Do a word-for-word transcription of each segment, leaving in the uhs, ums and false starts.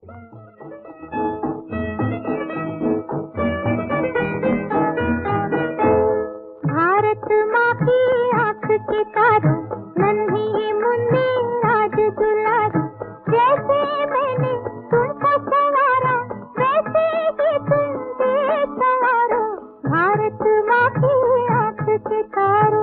भारत माँ की आँख के तारों, नन्हे ये मुन्ने राज दुलारी, जैसे मैंने तुमको संवारा वैसे ही तुम भी संवारो, भारत माँ की आँख के तारों।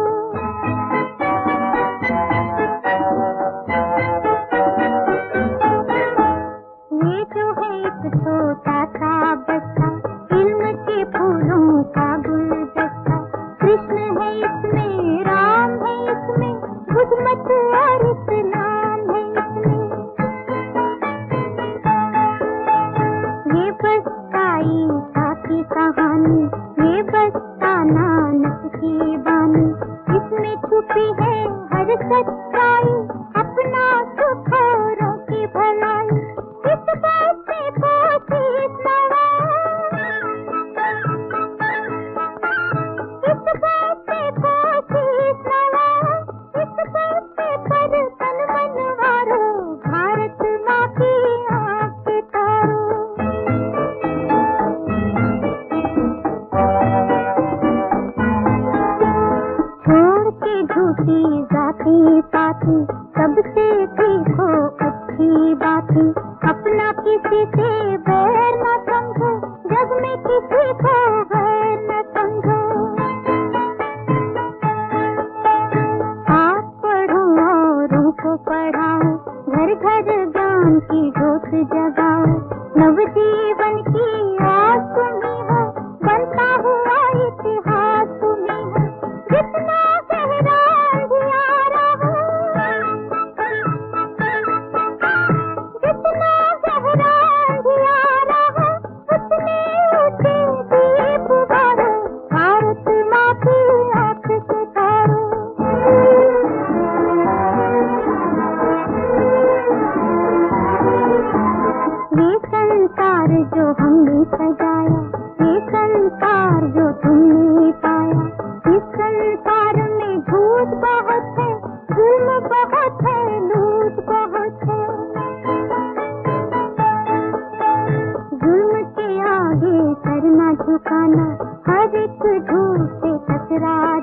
ये जो है एक छोटा सा बच्चा, इल्म के फूलों का गुलदस्ता, कृष्ण है इसमें, राम है इसमें, बुद्धमत और इस्लाम है इसमें। ये बस्ता ईसा की कहानी, ये बस्ता नानक की बानी, इसमें छुपी है हर सच्चाई, अपना सुख औरों की भलाई, इस बस्ते को शीश नवाओ, इस बस्ते को शीश नवाओ, इस बस्ते पर तन मन वारो, भारत माँ की आँख के तारों। छोड़ के झूठी जाति पाती, सबसे सीखो अच्छी बातें, अपना किसी से बैर न समझो, जग में किसी को गैर न समझो। आप पढ़ो औरों को पढ़ाओ, घर घर ज्ञान की ज्योत जगाओ, नवजीवन की आस तुम्ही हो, बनता हुआ इतिहास तुम्ही हो, जितना गहरा अंधियारा हो, जितना गहरा अंधियारा हो, उतने ऊंचे दीप बारो, भारत माँ की आँख के तारों। ये संसार जो हमने सजाया, ये संसार जो तुमने पाया, इस संसार में झूठ बहुत है, जुल्म बहुत है, लूट बहुत है। जुल्म के आगे सर न झुकाना, हर एक झूठ से टकरा